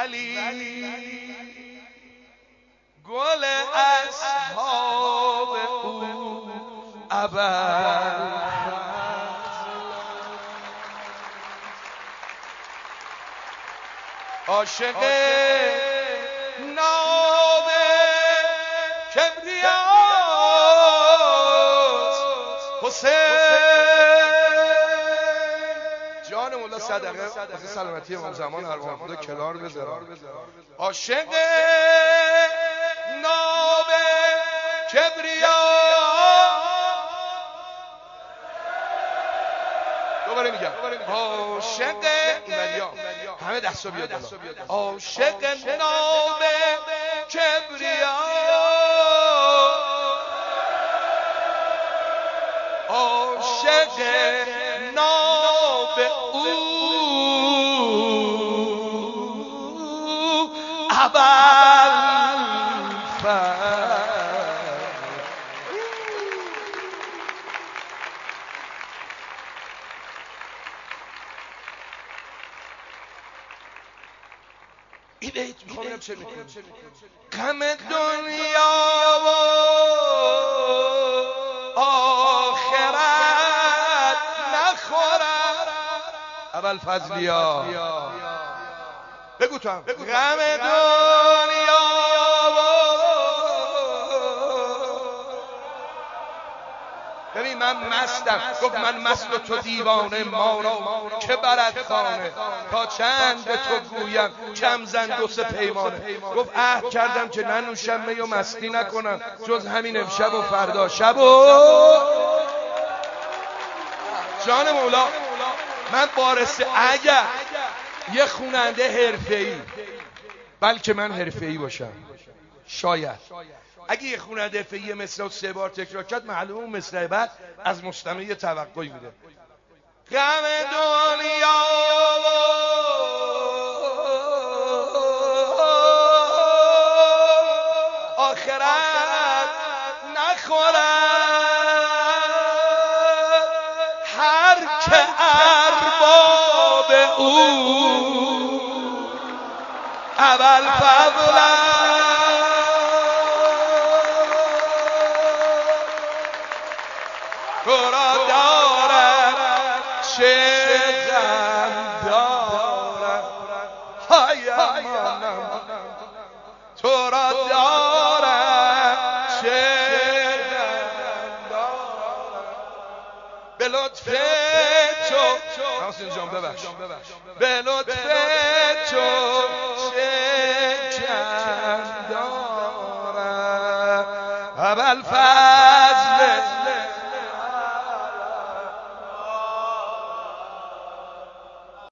ولی گل اصحاب او ابوالفضل عاشق نام کبریاست حسین جان مولا صدقه واسه سلامتی امام زمان ارواح خدا کنار بذار عاشق نام کبریاست دوباره میگم عاشق همه دستا بیاد عاشق نام کبریا عاشق نام او ابوالفضل این بیت میخوام چه میکنم غم دنیا و آخرت نخورم ابوالفضلیا بگو تو هم غم دنیا ببین من مستم گفت من مست و تو دیوانه مانا که برد خانه تا چند به تو گویم کم زن دو سه پیمانه گفت عهد کردم که ننوشم می و مستی نکنم جز همین امشب و فردا شب و جان مولا من بارسته اگر یه خواننده حرفه‌ای بلکه من حرفه‌ای باشم شاید اگه یه خواننده حرفه‌ای مثل 3 بار تکرار کرد معلومه اون مثل بعد از مستمع یه توقعی میده غم دنیا آخرت نخورد هر که ارباب او ابوالفضل تو را دارد چه غم دارد های امانم تو را دارد چه غم دارد به لطف تو حسین جان ببخش به لطف تو چه غم دارد ابوالفضل